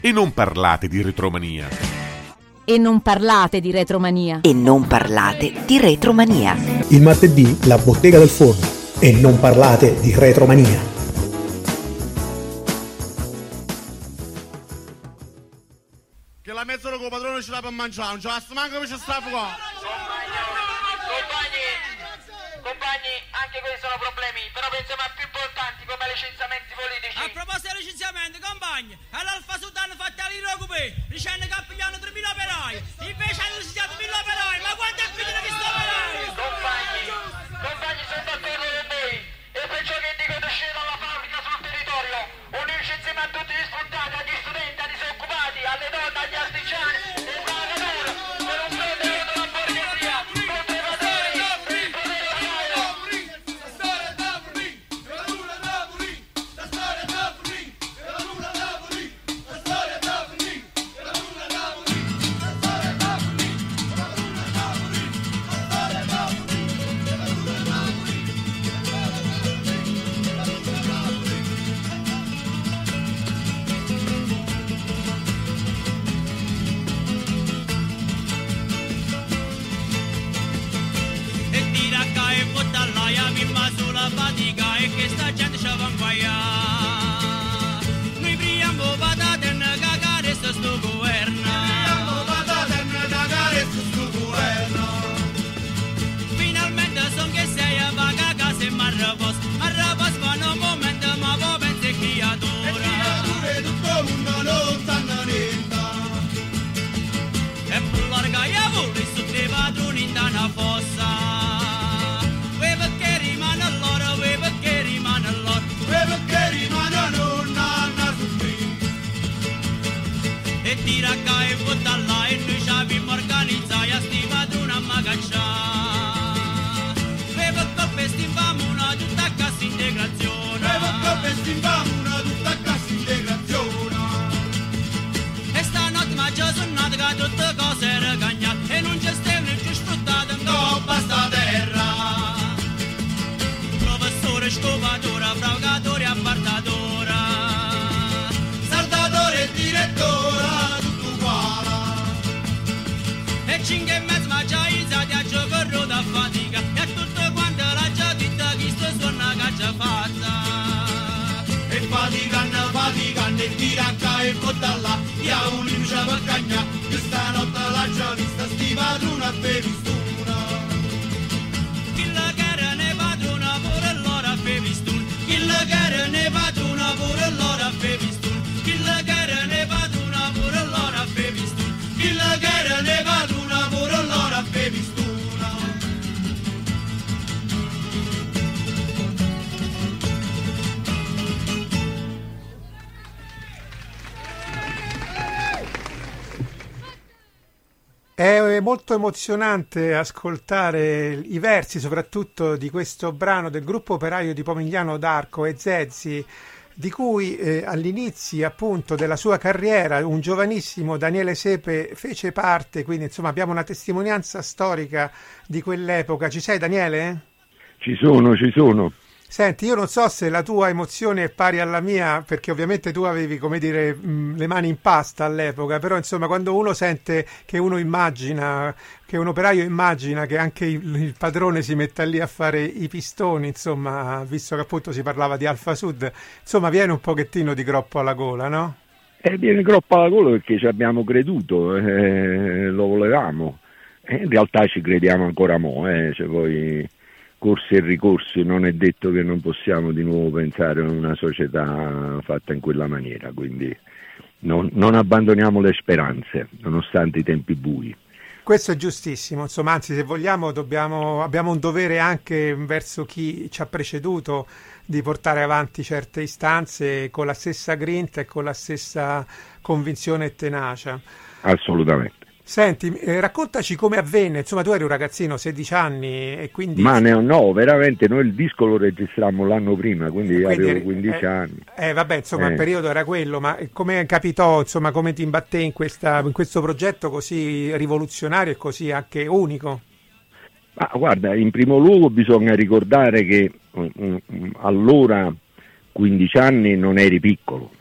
E non parlate di retromania. E non parlate di retromania. E non parlate di retromania. Il martedì la bottega del forno. E non parlate di retromania. Che la mezz'ora con il padrone ce l'ha per mangiare, non ce la manca per ci sta qua. Compagni, anche questi sono problemi, però pensiamo a più importanti come licenziamenti politici. A proposito di licenziamenti, compagni, all'Alfa Sud hanno fatto all'Irocupé, dicendo che pigliano 3.000 operai, invece hanno licenziato 1.000 operai, ma quanto è finito questo operai? Compagni, sono d'accordo con voi, e perciò che dico di uscire dalla fabbrica sul territorio, un licenziamento a tutti gli sfruttati, agli studenti, ai disoccupati, alle donne, agli artigiani, e lavoratori, per un fronte contro la borghesia, contro i padroni. Fatica e che sta gente ci va a guaiare. Noi priamo patate e cagare sto governo. Finalmente son che sei a vaga casa e m'arrapos fanno un momento ma poi pensi creatura. E creature tutto il mondo non sanno niente. E per larga io vorrei sotto i padroni in una fossa. E tira qua e butta là e noi ci abbiamo organizzato e sti padroni a magaccià. Bevo coppe e stimamo una tutta a cassa integrazione. Bevo coppe e stimamo una tutta a cassa integrazione. E stanotte ma già sono nato che tutte cose erano cagnate e non c'è stelle più sfruttate in coppa sta terra. Professore, scopatore, fraugatore, appartatore, saldatore e direttore. E 5 e mezzo ma già iniziati a giocare da fatica e a tutto quanto la già dita che sto suona che già fatta. E faticano e tira qua e botta là, io un luce per cagna, che stanotte la già vista sti padroni a bevistuna. Chi la gara ne padrona pure l'ora a bevistuna. Chi la gara ne padrona pure l'ora a bevistuna. Chi la gara ne padrona pure l'ora a bevistuna. Chi la gara ne padrona pure l'ora a bevistuna. È molto emozionante ascoltare i versi, soprattutto di questo brano del gruppo operaio di Pomigliano d'Arco e Zezzi, di cui all'inizio appunto della sua carriera un giovanissimo Daniele Sepe fece parte, quindi insomma abbiamo una testimonianza storica di quell'epoca. Ci sei, Daniele? Ci sono. Senti, io non so se la tua emozione è pari alla mia, perché ovviamente tu avevi, come dire, le mani in pasta all'epoca, però insomma quando uno sente che uno immagina, che un operaio immagina che anche il padrone si metta lì a fare i pistoni, insomma, visto che appunto si parlava di Alfa Sud, insomma viene un pochettino di groppo alla gola, no? Viene groppo alla gola perché ci abbiamo creduto, lo volevamo, in realtà ci crediamo ancora cioè poi... corsi e ricorsi, non è detto che non possiamo di nuovo pensare a una società fatta in quella maniera, quindi non abbandoniamo le speranze, nonostante i tempi bui. Questo è giustissimo, insomma, anzi se vogliamo abbiamo un dovere anche verso chi ci ha preceduto di portare avanti certe istanze con la stessa grinta e con la stessa convinzione e tenacia. Assolutamente. Senti, raccontaci come avvenne, insomma tu eri un ragazzino, 16 anni e quindi... Ma no, veramente, noi il disco lo registrammo l'anno prima, quindi avevo 15 anni. Vabbè, insomma il periodo era quello, ma come capitò, insomma come ti imbattei in questo progetto così rivoluzionario e così anche unico? Ma guarda, in primo luogo bisogna ricordare che allora 15 anni non eri piccolo,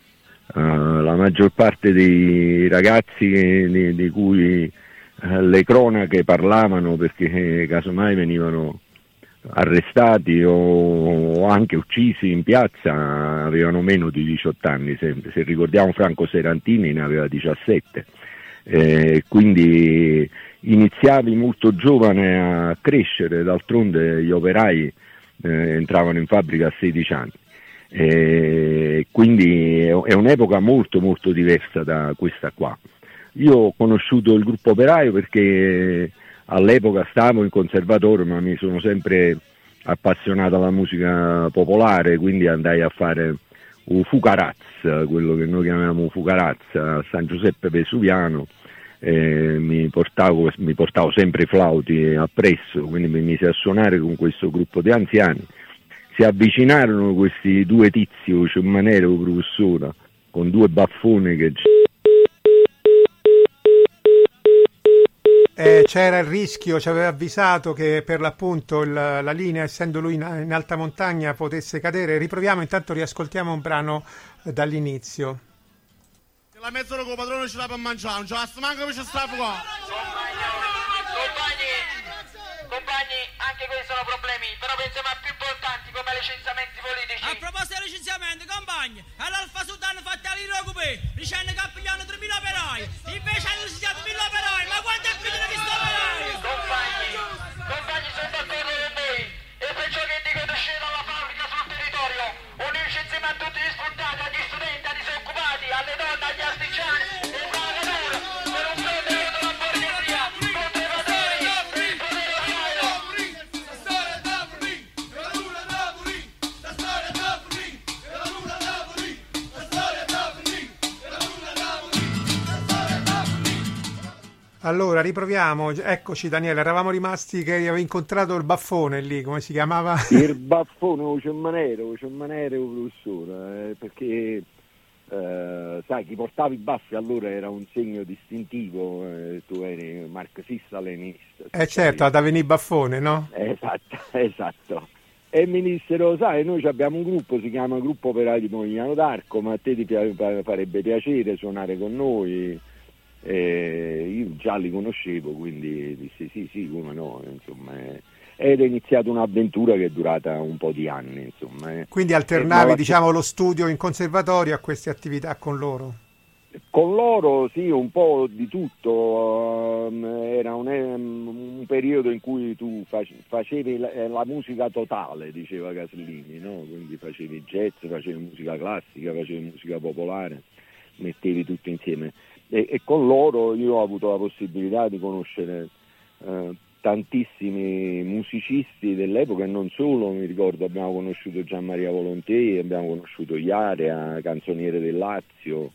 La maggior parte dei ragazzi di cui le cronache parlavano, perché casomai venivano arrestati o anche uccisi in piazza, avevano meno di 18 anni. Se ricordiamo Franco Serantini ne aveva 17, quindi iniziavi molto giovane a crescere. D'altronde gli operai entravano in fabbrica a 16 anni. Quindi è un'epoca molto molto diversa da questa qua. Io ho conosciuto il gruppo operaio perché all'epoca stavo in conservatorio, ma mi sono sempre appassionato alla musica popolare, quindi andai a fare un Fucaraz, quello che noi chiamiamo Fucaraz, a San Giuseppe Vesuviano. Mi portavo sempre i flauti appresso, quindi mi mise a suonare con questo gruppo di anziani. Si avvicinarono questi due tizi, Ciummanere o professore, con due baffoni che c'era il rischio, ci aveva avvisato che per l'appunto la linea, essendo lui in alta montagna, potesse cadere. Riproviamo, intanto riascoltiamo un brano dall'inizio. La mezz'ora con il padrone ce l'ha per mangiare, non ce la manca per ci sta qua. Compagni, anche questi sono problemi, però pensiamo a più importanti come licenziamenti politici. A proposito di licenziamenti, compagni, all'Alfa Sud hanno fatto all'Irocupé, dicendo che pigliano 3.000 operai, invece hanno licenziato 1.000 operai, ma quanto è finito questo operaio? Compagni, sono d'accordo con voi, e perciò che dico di uscire dalla fabbrica sul territorio, unirci insieme a tutti gli sfruttati, agli studenti, ai disoccupati, alle donne, agli artigiani, e lavoratori, per un fronte contro la borghesia, contro i padroni, il potere operaio. Allora, riproviamo. Eccoci, Daniele, eravamo rimasti che avevi incontrato il baffone lì, come si chiamava? il baffone o Ciummanere o professore, perché sai, chi portava i baffi allora era un segno distintivo, tu eri marxista-leninista. Certo, ad avvenire baffone, no? Esatto. E mi dissero, sai, noi abbiamo un gruppo, si chiama Gruppo Operaio di Pomigliano d'Arco, ma a te ti farebbe piacere suonare con noi? Io già li conoscevo, quindi dissi sì, come no, insomma, ed è iniziata un'avventura che è durata un po' di anni, insomma. Quindi alternavi, diciamo, lo studio in conservatorio a queste attività con loro? Con loro sì, un po' di tutto. Era un periodo in cui tu facevi la musica totale, diceva Caslini, no? Quindi facevi jazz, facevi musica classica, facevi musica popolare, mettevi tutto insieme. E con loro io ho avuto la possibilità di conoscere tantissimi musicisti dell'epoca e non solo. Mi ricordo, abbiamo conosciuto Gianmaria Volonté, abbiamo conosciuto Iarea, canzoniere del Lazio,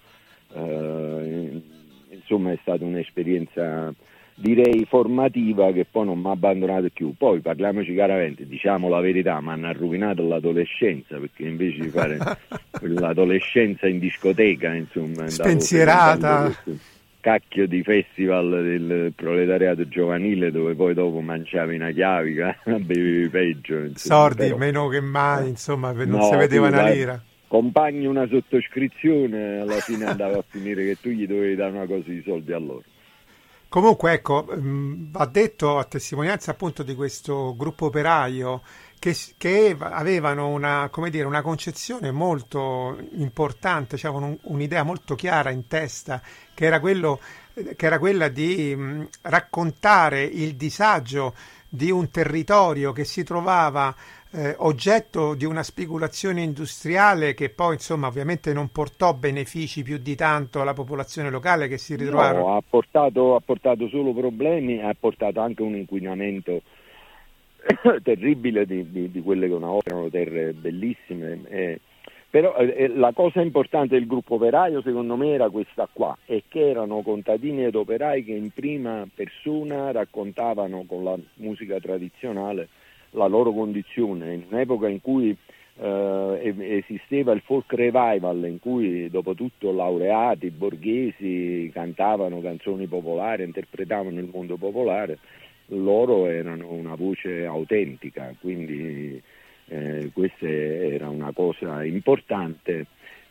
insomma è stata un'esperienza, direi, formativa, che poi non mi ha abbandonato più. Poi parliamoci chiaramente, diciamo la verità, mi hanno rovinato l'adolescenza, perché invece di fare l'adolescenza in discoteca, insomma, spensierata, cacchio di festival del proletariato giovanile, dove poi dopo mangiavi una chiavica, bevevi peggio, insomma, sordi però, meno che mai, insomma, non si vedeva una lira. Compagni una sottoscrizione, alla fine andava a finire che tu gli dovevi dare una cosa di soldi a loro. Comunque, ecco, va detto, a testimonianza appunto di questo gruppo operaio, che avevano una concezione molto importante, cioè un'idea molto chiara in testa, che era quella di raccontare il disagio di un territorio che si trovava oggetto di una speculazione industriale che poi, insomma, ovviamente non portò benefici più di tanto alla popolazione locale, che si ritrovarono. No, ha portato solo problemi, ha portato anche un inquinamento terribile di quelle che una volta erano terre bellissime. Però la cosa importante del gruppo operaio, secondo me, era questa qua, e che erano contadini ed operai che in prima persona raccontavano con la musica tradizionale la loro condizione, in un'epoca in cui esisteva il folk revival, in cui dopo tutto laureati, borghesi cantavano canzoni popolari, interpretavano il mondo popolare. Loro erano una voce autentica, quindi questa era una cosa importante,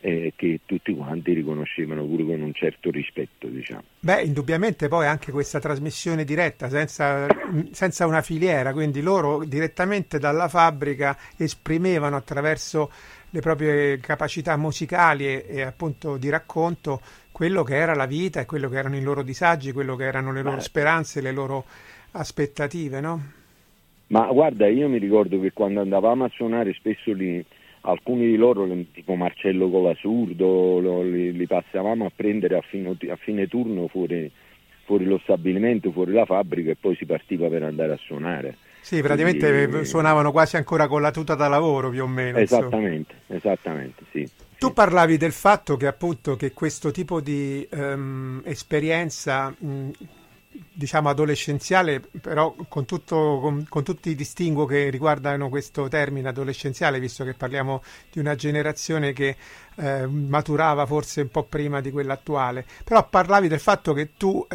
che tutti quanti riconoscevano pure con un certo rispetto, diciamo. Beh, indubbiamente poi anche questa trasmissione diretta senza una filiera, quindi loro direttamente dalla fabbrica esprimevano attraverso le proprie capacità musicali e appunto di racconto quello che era la vita e quello che erano i loro disagi, quello che erano le loro speranze, le loro aspettative, no? Ma guarda, io mi ricordo che quando andavamo a suonare spesso lì, alcuni di loro, tipo Marcello Colasurdo, li passavamo a prendere a fine turno fuori lo stabilimento, fuori la fabbrica, e poi si partiva per andare a suonare. Sì, praticamente suonavano quasi ancora con la tuta da lavoro, più o meno. Esattamente, sì. Tu parlavi del fatto che appunto che questo tipo di esperienza diciamo adolescenziale, però con tutti i distinguo che riguardano questo termine adolescenziale, visto che parliamo di una generazione che maturava forse un po' prima di quella attuale, però parlavi del fatto che tu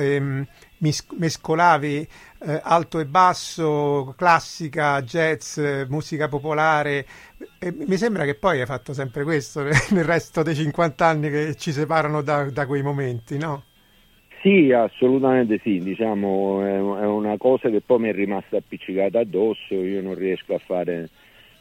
mescolavi alto e basso, classica, jazz, musica popolare, e mi sembra che poi hai fatto sempre questo nel resto dei 50 anni che ci separano da quei momenti, no? Sì, assolutamente sì, diciamo è una cosa che poi mi è rimasta appiccicata addosso. Io non riesco a fare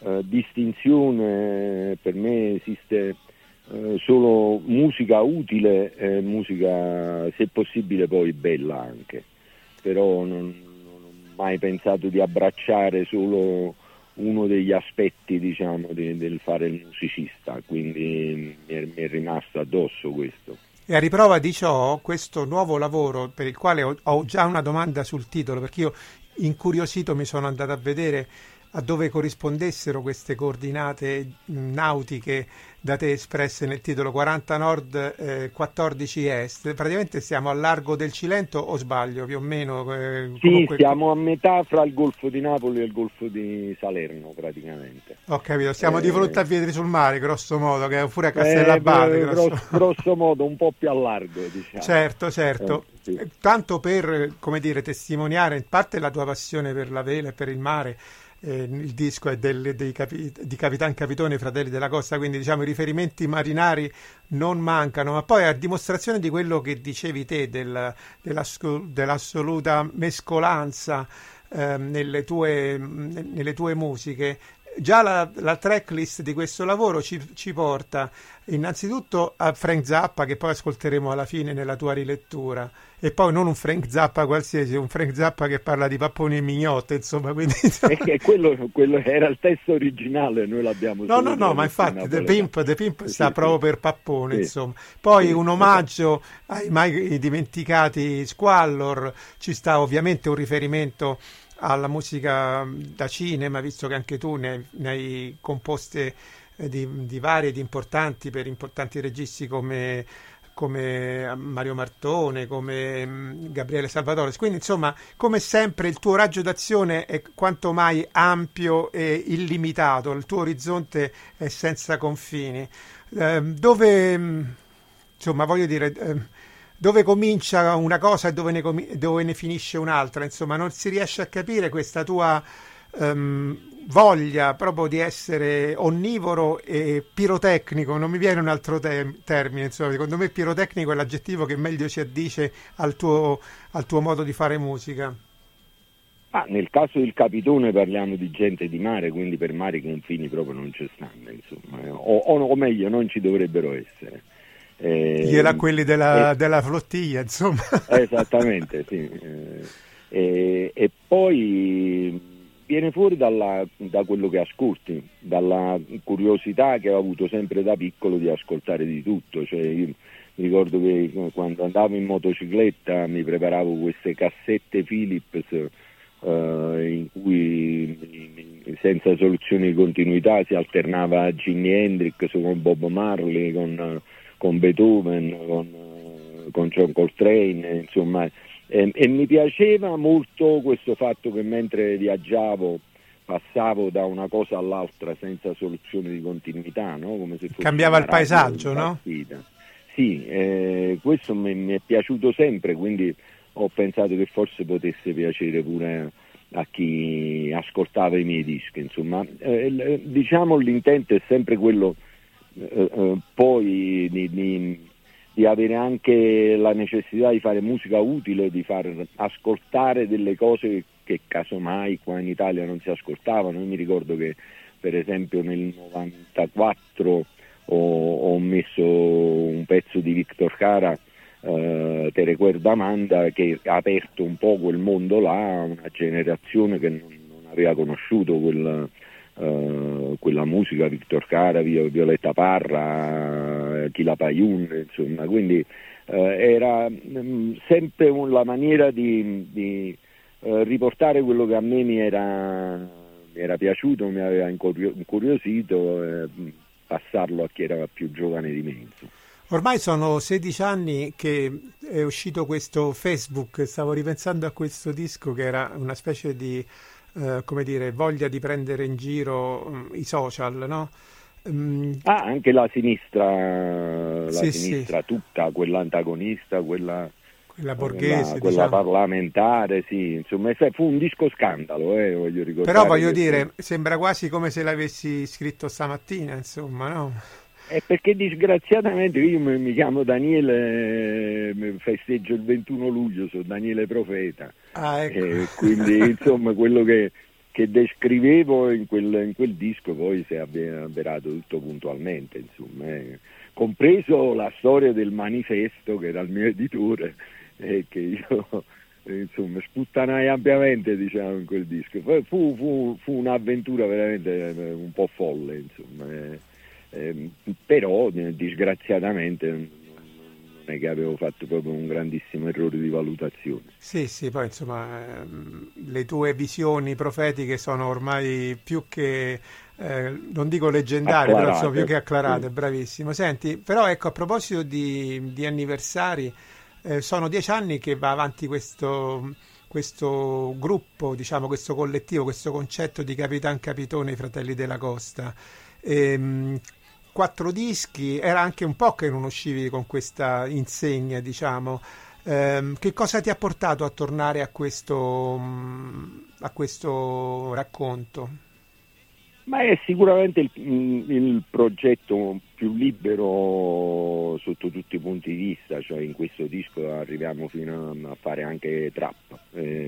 distinzione, per me esiste solo musica utile e musica, se possibile, poi bella anche, però non ho mai pensato di abbracciare solo uno degli aspetti, diciamo, del fare il musicista, quindi mi è rimasto addosso questo. E a riprova di ciò, questo nuovo lavoro, per il quale ho già una domanda sul titolo, perché io incuriosito mi sono andato a vedere a dove corrispondessero queste coordinate nautiche da te espresse nel titolo 40 nord, 14 est. Praticamente siamo al largo del Cilento, o sbaglio, più o meno? Sì, comunque... siamo a metà fra il Golfo di Napoli e il Golfo di Salerno, praticamente. Ho capito, siamo di fronte a Vietri sul Mare, grosso modo, che è pure a Castellabate. Grosso modo, un po' più a largo, diciamo. Certo. Sì. Tanto per, come dire, testimoniare in parte la tua passione per la vela e per il mare. Il disco è di Capitan Capitone, Fratelli della Costa, quindi diciamo i riferimenti marinari non mancano, ma poi a dimostrazione di quello che dicevi te dell'assoluta mescolanza nelle tue musiche. Già la tracklist di questo lavoro ci porta innanzitutto a Frank Zappa, che poi ascolteremo alla fine nella tua rilettura, e poi non un Frank Zappa qualsiasi, un Frank Zappa che parla di papponi e mignotte, insomma, quindi quello era il testo originale, noi l'abbiamo no, ma infatti The Pimp sta proprio per pappone, insomma. Poi un omaggio ai mai dimenticati Squallor, ci sta ovviamente un riferimento alla musica da cinema, visto che anche tu ne hai composte di varie, di importanti, per importanti registi come Mario Martone, come Gabriele Salvatore. Quindi insomma, come sempre, il tuo raggio d'azione è quanto mai ampio e illimitato, il tuo orizzonte è senza confini. Dove comincia una cosa e dove ne finisce un'altra, insomma, non si riesce a capire questa tua voglia proprio di essere onnivoro e pirotecnico. Non mi viene un altro termine, insomma, secondo me pirotecnico è l'aggettivo che meglio si addice al tuo modo di fare musica. Nel caso del Capitone parliamo di gente di mare, quindi per mare i confini proprio non ci stanno, insomma, o meglio non ci dovrebbero essere. Gliela quelli della flottiglia, insomma. Esattamente, sì. E poi viene fuori da quello che ascolti, dalla curiosità che ho avuto sempre da piccolo di ascoltare di tutto. Cioè, io mi ricordo che quando andavo in motocicletta mi preparavo queste cassette Philips in cui senza soluzione di continuità si alternava Jimi Hendrix con Bob Marley, con Beethoven, con John Coltrane, insomma, e mi piaceva molto questo fatto che mentre viaggiavo passavo da una cosa all'altra senza soluzione di continuità, no? Come se fosse cambiava il paesaggio, no? Sì, questo mi è piaciuto sempre, quindi ho pensato che forse potesse piacere pure a chi ascoltava i miei dischi, insomma. Diciamo l'intento è sempre quello poi di avere anche la necessità di fare musica utile, di far ascoltare delle cose che casomai qua in Italia non si ascoltavano. Io mi ricordo che per esempio nel 94 ho messo un pezzo di Victor Jara, Te recuerdo Amanda, che ha aperto un po' quel mondo là, una generazione che non aveva conosciuto quella musica, Victor Jara, Violetta Parra, Chila Payún, insomma, quindi era sempre la maniera di riportare quello che a me mi era piaciuto, mi aveva incuriosito, passarlo a chi era più giovane di me, insomma. Ormai sono 16 anni che è uscito questo Facebook, stavo ripensando a questo disco che era una specie di, come dire, voglia di prendere in giro i social, no? Anche la sinistra, Sì. tutta, quella antagonista, quella borghese, quella diciamo, parlamentare, sì, insomma, fu un disco scandalo, voglio ricordare. Però voglio dire, sembra quasi come se l'avessi scritto stamattina, insomma, no? È perché disgraziatamente io mi chiamo Daniele, festeggio il 21 luglio, sono Daniele Profeta, ecco. Quindi insomma quello che descrivevo in quel disco poi si è avverato tutto puntualmente, insomma, compreso la storia del manifesto che era il mio editore, che io insomma sputtanai ampiamente, diciamo, in quel disco. Fu un'avventura veramente un po' folle, insomma. Però disgraziatamente non è che avevo fatto proprio un grandissimo errore di valutazione. Sì, poi insomma le tue visioni profetiche sono ormai più che non dico leggendarie, però sono più che acclarate, sì. Bravissimo. Senti, però ecco, a proposito di anniversari, sono 10 anni che va avanti questo gruppo, diciamo, questo collettivo, questo concetto di Capitan Capitone, i Fratelli della Costa. 4 dischi, era anche un po' che non uscivi con questa insegna, diciamo. Che cosa ti ha portato a tornare a questo racconto? Ma è sicuramente il progetto più libero sotto tutti i punti di vista, cioè in questo disco arriviamo fino a fare anche trap.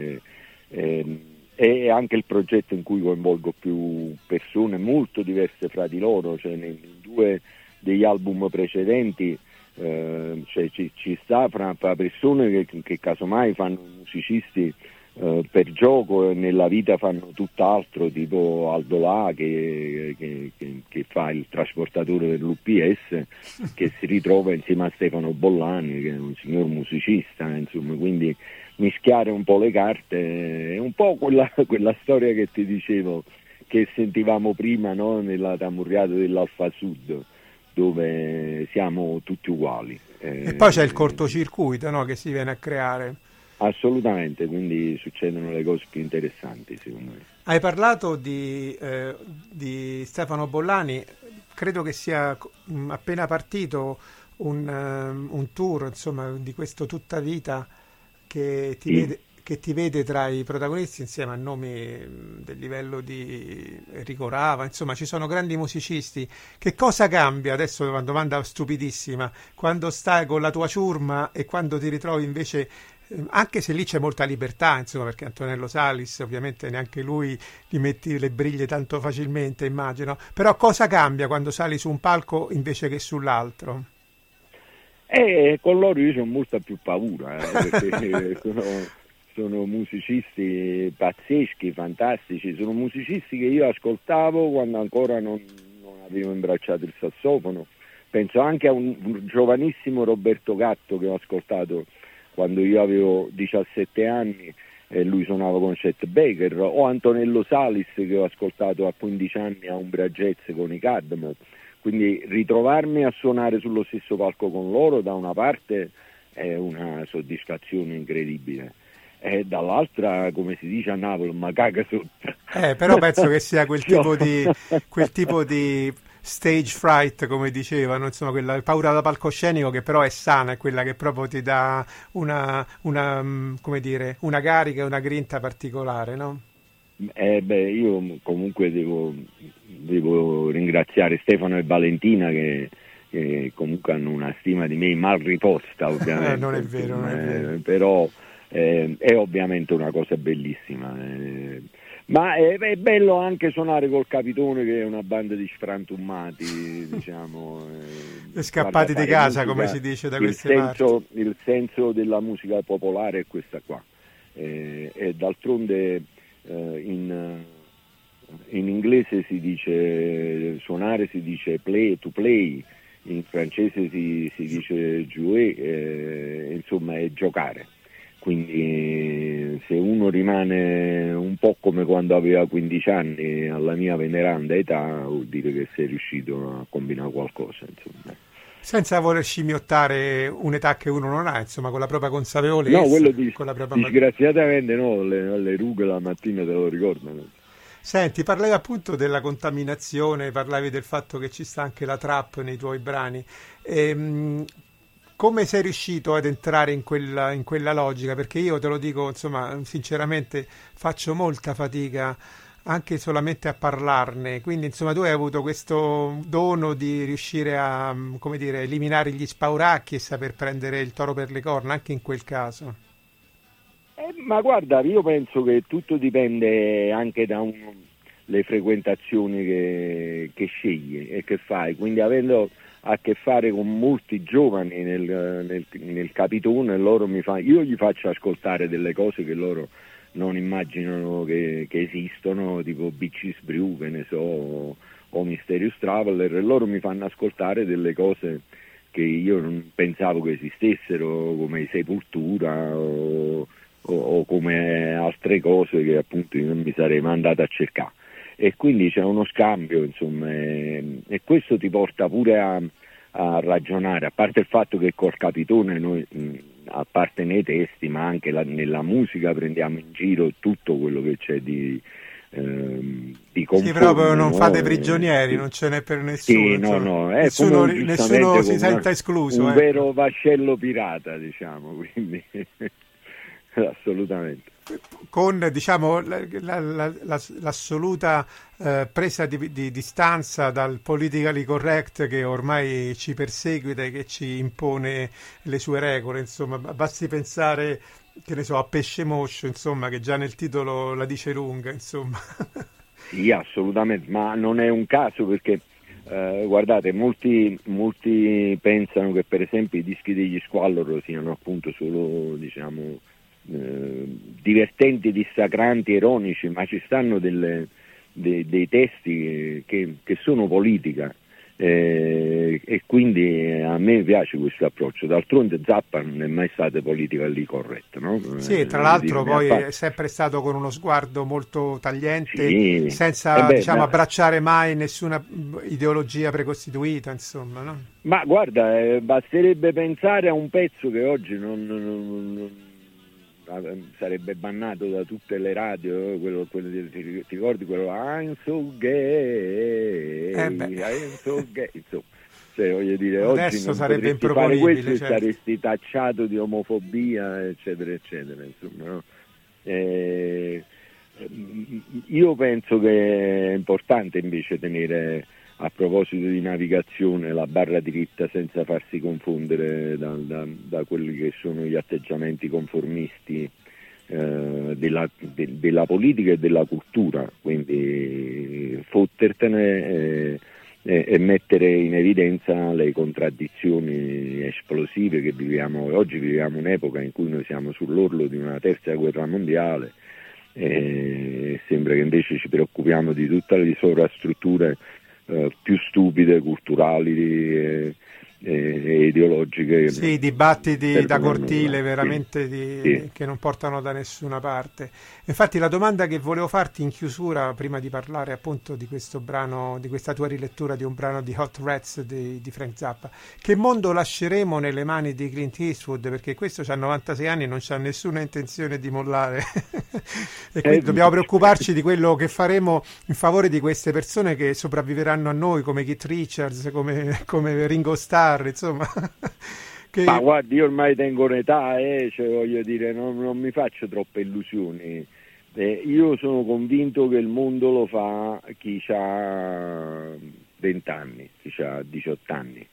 È anche il progetto in cui coinvolgo più persone molto diverse fra di loro, cioè nei 2 degli album precedenti cioè ci sta fra persone che casomai fanno musicisti per gioco e nella vita fanno tutt'altro, tipo Aldo La che fa il trasportatore dell'UPS, che si ritrova insieme a Stefano Bollani, che è un signor musicista, insomma, quindi mischiare un po' le carte, è un po' quella storia che ti dicevo, che sentivamo prima, no? Nella tamurriata dell'Alfa Sud, dove siamo tutti uguali. E poi c'è il cortocircuito, no? Che si viene a creare. Assolutamente, quindi succedono le cose più interessanti, secondo me. Hai parlato di Stefano Bollani, credo che sia appena partito un tour, insomma, di questo Tutta Vita che ti vede tra i protagonisti insieme a nomi del livello di Enrico Rava, insomma ci sono grandi musicisti. Che cosa cambia, adesso è una domanda stupidissima, quando stai con la tua ciurma e quando ti ritrovi invece, anche se lì c'è molta libertà, insomma, perché Antonello Salis ovviamente neanche lui gli metti le briglie tanto facilmente, immagino, però cosa cambia quando sali su un palco invece che sull'altro? Con loro io ho molta più paura, perché sono musicisti pazzeschi, fantastici, sono musicisti che io ascoltavo quando ancora non avevo imbracciato il sassofono. Penso anche a un giovanissimo Roberto Gatto che ho ascoltato quando io avevo 17 anni e lui suonava con Chet Baker, o Antonello Salis che ho ascoltato a 15 anni a Umbria Jazz con i Cadmo. Quindi ritrovarmi a suonare sullo stesso palco con loro da una parte è una soddisfazione incredibile, e dall'altra, come si dice a Napoli, ma caga sotto. Però penso che sia quel tipo di stage fright, come dicevano, insomma, quella paura da palcoscenico che però è sana, è quella che proprio ti dà una come dire, una carica, una grinta particolare, no? Io comunque devo ringraziare Stefano e Valentina che comunque hanno una stima di me mal riposta, ovviamente. Non è vero, non è vero. Però è ovviamente una cosa bellissima. Ma è bello anche suonare col Capitone, che è una banda di sfrantumati, diciamo. Scappati di casa, come si dice da queste parti. Il senso della musica popolare è questa qua. E d'altronde in inglese si dice suonare, si dice play, to play, in francese si dice jouer, insomma è giocare. Quindi se uno rimane un po' come quando aveva 15 anni alla mia veneranda età, vuol dire che sei riuscito a combinare qualcosa, insomma. Senza voler scimmiottare un'età che uno non ha, insomma, con la propria consapevolezza. No, quello con la propria disgraziatamente no, le rughe la mattina te lo ricordano. Senti, parlavi appunto della contaminazione, parlavi del fatto che ci sta anche la trap nei tuoi brani. Come sei riuscito ad entrare in quella logica? Perché io te lo dico, insomma, sinceramente faccio molta fatica anche solamente a parlarne, quindi insomma tu hai avuto questo dono di riuscire a, come dire, eliminare gli spauracchi e saper prendere il toro per le corna anche in quel caso. Ma guarda, io penso che tutto dipende anche dalle frequentazioni che scegli e che fai, quindi avendo a che fare con molti giovani nel Capitone, io gli faccio ascoltare delle cose che loro non immaginano che esistono, tipo Bitches Brew, che ne so, o Mysterious Traveler, e loro mi fanno ascoltare delle cose che io non pensavo che esistessero, come i Sepultura o come altre cose che appunto io non mi sarei mai andato a cercare. E quindi c'è uno scambio, insomma, e questo ti porta pure a ragionare, a parte il fatto che col Capitone noi, a parte nei testi, ma anche nella musica, prendiamo in giro tutto quello che c'è di conforme. Sì, proprio non fate prigionieri, non ce n'è per nessuno. Sì, no, è nessuno si senta escluso. Un vero vascello pirata, diciamo, quindi assolutamente. Con, diciamo, l'assoluta presa di distanza dal politically correct che ormai ci perseguita e che ci impone le sue regole, insomma, basti pensare, che ne so, a Pesce Moscio, insomma, che già nel titolo la dice lunga, insomma. Sì, assolutamente, ma non è un caso perché guardate, molti pensano che per esempio i dischi degli Squallor siano appunto solo, diciamo, divertenti, dissacranti, ironici, ma ci stanno dei testi che sono politica, e quindi a me piace questo approccio. D'altronde Zappa non è mai stato politically corretto, no? Sì, tra l'altro poi è sempre stato con uno sguardo molto tagliente, sì, senza abbracciare mai nessuna ideologia precostituita, insomma, no? Ma guarda, basterebbe pensare a un pezzo che oggi non sarebbe bannato da tutte le radio, quello ti ricordi quello I'm so gay, I'm so gay, insomma, cioè, voglio dire, adesso oggi sarebbe non potresti fare questo, certo, saresti tacciato di omofobia, eccetera eccetera, insomma, no? Io penso che è importante invece tenere, a proposito di navigazione, la barra dritta senza farsi confondere da quelli che sono gli atteggiamenti conformisti della politica e della cultura, quindi fottertene e mettere in evidenza le contraddizioni esplosive che viviamo. Oggi viviamo un'epoca in cui noi siamo sull'orlo di una terza guerra mondiale e sembra che invece ci preoccupiamo di tutte le sovrastrutture più stupide, culturali e ideologiche. Sì, dibattiti da cortile veramente che non portano da nessuna parte. Infatti la domanda che volevo farti in chiusura, prima di parlare appunto di questo brano, di questa tua rilettura di un brano di Hot Rats di Frank Zappa, che mondo lasceremo nelle mani di Clint Eastwood, perché questo c'ha 96 anni e non c'ha nessuna intenzione di mollare e quindi dobbiamo preoccuparci di quello che faremo in favore di queste persone che sopravviveranno a noi, come Keith Richards, come Ringo Starr, insomma. Ma guardi, io ormai tengo un'età, cioè, voglio dire, non mi faccio troppe illusioni. Io sono convinto che il mondo lo fa chi ha 20 anni, chi ha 18 anni.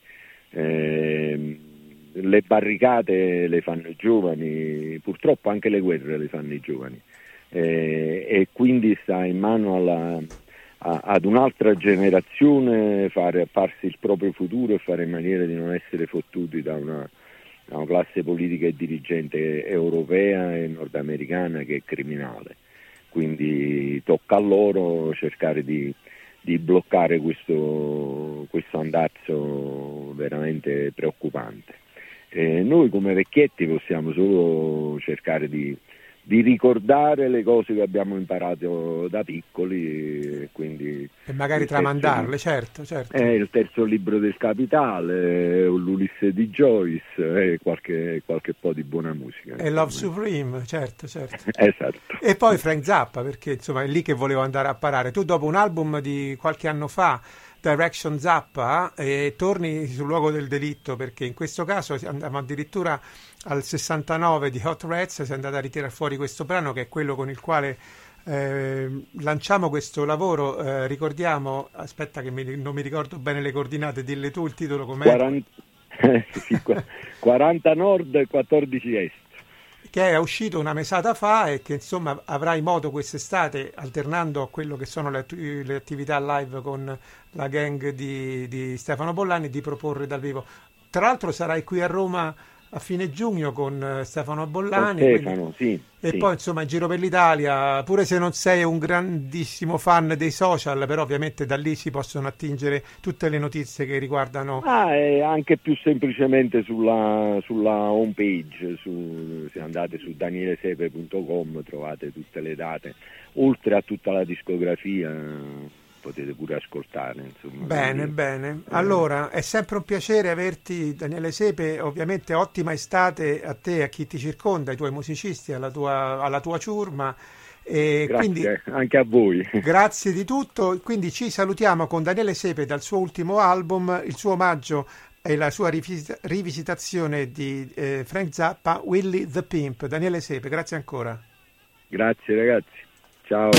Le barricate le fanno i giovani, purtroppo anche le guerre le fanno i giovani, e quindi sta in mano ad un'altra generazione farsi il proprio futuro e fare in maniera di non essere fottuti da una classe politica e dirigente europea e nordamericana che è criminale. Quindi tocca a loro cercare di bloccare questo andazzo veramente preoccupante. Noi come vecchietti possiamo solo cercare di ricordare le cose che abbiamo imparato da piccoli, quindi e magari tramandarle, certo. Il terzo libro del Capitale, l'Ulisse di Joyce, e qualche po' di buona musica. E Love Supreme, certo. Esatto. E poi Frank Zappa, perché insomma è lì che volevo andare a parare. Tu dopo un album di qualche anno fa, Direction Zappa, torni sul luogo del delitto, perché in questo caso andiamo addirittura al 69 di Hot Rats, si è andata a ritirare fuori questo brano che è quello con il quale lanciamo questo lavoro. Ricordiamo, aspetta che non mi ricordo bene le coordinate, dille tu il titolo com'è? 40 nord e 14 est, che è uscito una mesata fa e che insomma avrai modo quest'estate, alternando a quello che sono le attività live con la gang di Stefano Bollani, di proporre dal vivo. Tra l'altro sarai qui a Roma a fine giugno con Stefano Bollani, Stefano, sì. Poi insomma in giro per l'Italia, pure se non sei un grandissimo fan dei social, però ovviamente da lì si possono attingere tutte le notizie che riguardano e anche più semplicemente sulla home page, se andate su danielesepe.com trovate tutte le date, oltre a tutta la discografia potete pure ascoltare, insomma. Bene. Allora, è sempre un piacere averti, Daniele Sepe. Ovviamente ottima estate a te e a chi ti circonda, ai tuoi musicisti, alla tua ciurma. E grazie, quindi, anche a voi. Grazie di tutto. Quindi ci salutiamo con Daniele Sepe dal suo ultimo album, il suo omaggio e la sua rivisitazione di Frank Zappa, Willie the Pimp. Daniele Sepe, grazie ancora. Grazie ragazzi, ciao.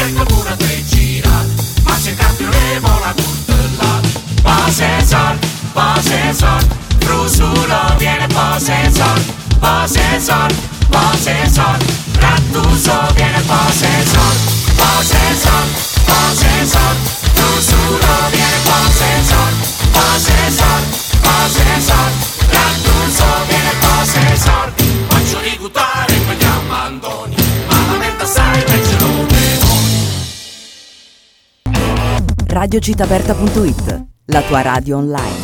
cerca pure tre girate, ma se capiremo la curtella. Pose sol, Frusuro viene pose sol, Rattuso viene pose sol, Frusuro viene pose sol, Rattuso viene pose sol. Faccio ricutare e prendiamo Antoni, ma la mente sai peggio lo demoni. Radiocitaperta.it, la tua radio online.